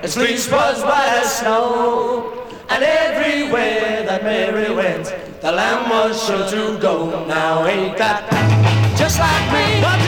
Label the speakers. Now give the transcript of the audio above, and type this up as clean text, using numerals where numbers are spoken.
Speaker 1: His fleece was white as snow, and everywhere that Mary went, the lamb was sure to go. Now ain't that just like me?